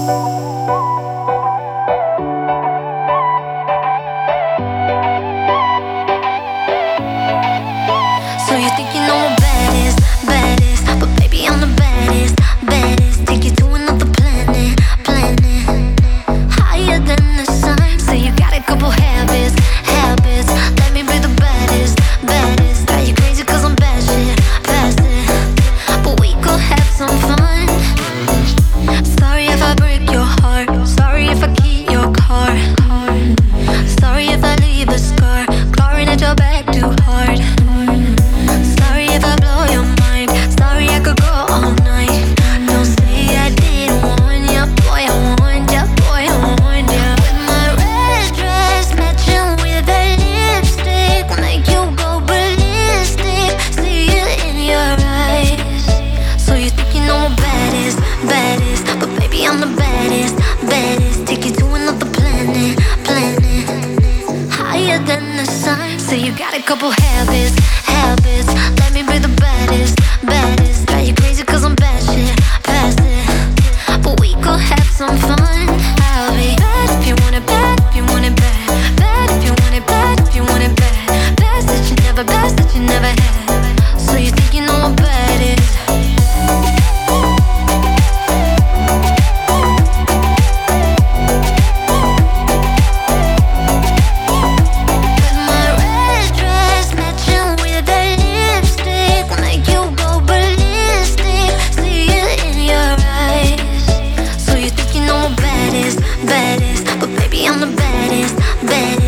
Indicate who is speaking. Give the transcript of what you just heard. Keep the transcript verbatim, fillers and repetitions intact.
Speaker 1: So you think you know I'm baddest, baddest, but baby I'm the baddest, baddest. Take you to another planet, planet, higher than the sun. So you got a couple habits, habits. Let me be the baddest, baddest. Drive you crazy 'cause I'm bad shit, past it, but we gon' have some fun. Sorry if I break your heart, sorry if I keep your car, sorry if I leave a scar, clawing at your back too hard. Sorry if I blow your mind, sorry I could go all night. Don't say I didn't warn ya, boy I warned ya, boy I warned ya. With my red dress matching with a lipstick, make you go ballistic, see it in your eyes. So you think you know I'm baddest, baddest, but baby I'm the baddest, baddest. Take you to another planet, planet, higher than the sun. So you got a couple habits, habits. Let me be the baddest, baddest. Drive you crazy 'cause I'm bad shit, past it, but we gon' have some fun. I'll be bad if you want it bad, if you want it bad, bad if you want it bad, if you want it bad, best that you never, best that you never had. So you think you know I'm baddest. Baddest, but baby I'm the baddest, baddest.